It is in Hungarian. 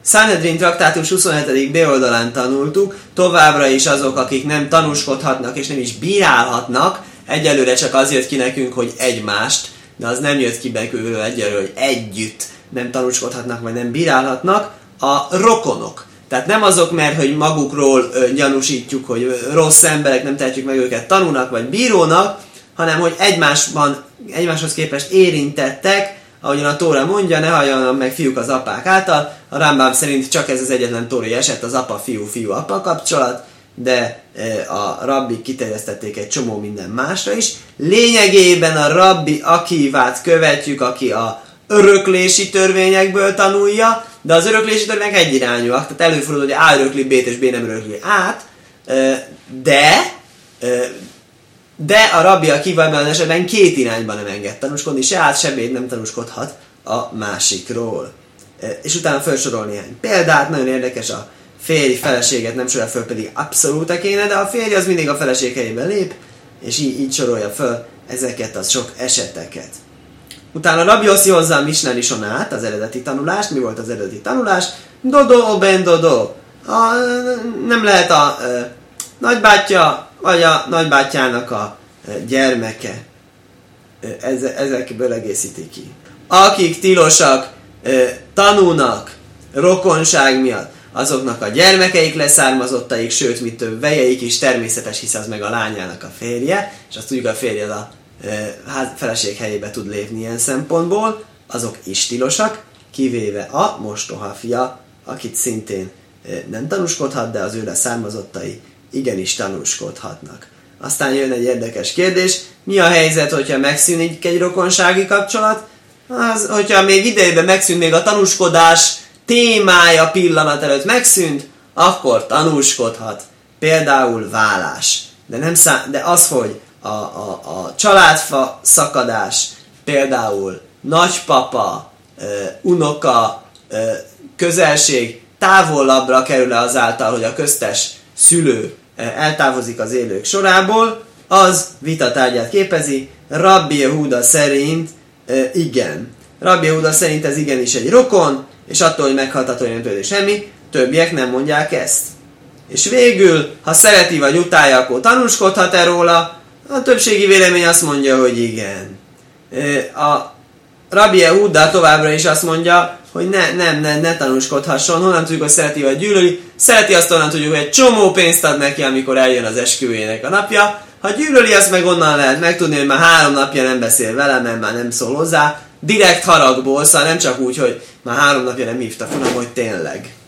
Sanhedrin traktátus 27. B oldalán tanultuk, továbbra is azok, akik nem tanúskodhatnak és nem is bírálhatnak, egyelőre csak az jött ki nekünk, hogy egymást, de az nem jött ki belőle egyelőre, hogy együtt nem tanúskodhatnak, vagy nem bírálhatnak, a rokonok. Tehát nem azok, mert hogy magukról gyanúsítjuk, hogy rossz emberek, nem tehetjük meg őket tanúnak, vagy bírónak, hanem hogy egymáshoz képest érintettek, ahogyan a Tóra mondja, ne halljanak meg fiúk az apák által. A Rambam szerint csak ez az egyetlen tórai eset, az apa-fiú-fiú-apa kapcsolat, de a rabbik kiterjesztették egy csomó minden másra is. Lényegében a rabbi Akivát követjük, aki a öröklési törvényekből tanulja, de az öröklési törvények egyirányúak, tehát előfordul, hogy A örökli B-t és B nem örökli A-t, de a rabbi Akiva ebben az esetben két irányban nem enged tanúskodni, se át, se B-t nem tanúskodhat a másikról. És utána felsorolni néhány példát, nagyon érdekes, a férj feleséget nem sorolja föl, pedig abszolút kéne, de a férj az mindig a feleség helyébe lép, és így sorolja föl ezeket a sok eseteket. Utána Rabbi Yossi hozza a Mishnah Rishonát, az eredeti tanulást. Mi volt az eredeti tanulás? Dodo ben dodo. Nem lehet a nagybátyja, vagy a nagybátyjának a gyermeke. Ezekből egészíti ki. Akik tilosak tanúnak rokonság miatt, azoknak a gyermekeik leszármazottaik, sőt, mit több vejeik is természetes, hisz az meg a lányának a férje, és azt tudjuk, a férje a feleség helyébe tud lépni ilyen szempontból, azok is tilosak, kivéve a mostoha fia, akit szintén nem tanúskodhat, de az ő leszármazottai igenis tanúskodhatnak. Aztán jön egy érdekes kérdés, mi a helyzet, hogyha megszűnik egy rokonsági kapcsolat? Az, hogyha még idejében megszűnt, még a tanúskodás témája pillanat előtt megszűnt, akkor tanúskodhat. Például válás. De az, hogy a családfa szakadás, például nagypapa, unoka, közelség távolabbra kerül azáltal, hogy a köztes szülő eltávozik az élők sorából, az vitatárgyát képezi. Rabbi Yehuda szerint igen. Rabbi Yehuda szerint ez igenis egy rokon, és attól, hogy meghaltató, nem történik semmi, többiek nem mondják ezt. És végül, ha szereti vagy utálja, akkor tanúskodhat-e róla? A többségi vélemény azt mondja, hogy igen. A Rabbi Yehuda továbbra is azt mondja, hogy ne tanúskodhasson. Honnan tudjuk, hogy szereti vagy gyűlöli? Szereti, azt onnan tudjuk, hogy egy csomó pénzt ad neki, amikor eljön az esküvőjének a napja. Ha gyűlöli, azt meg onnan lehet megtudni, hogy már 3 napja nem beszél velem, mert már nem szól hozzá. Direkt haragból, szóval nem csak úgy, hogy már 3 napja nem hívta fel, hanem hogy tényleg.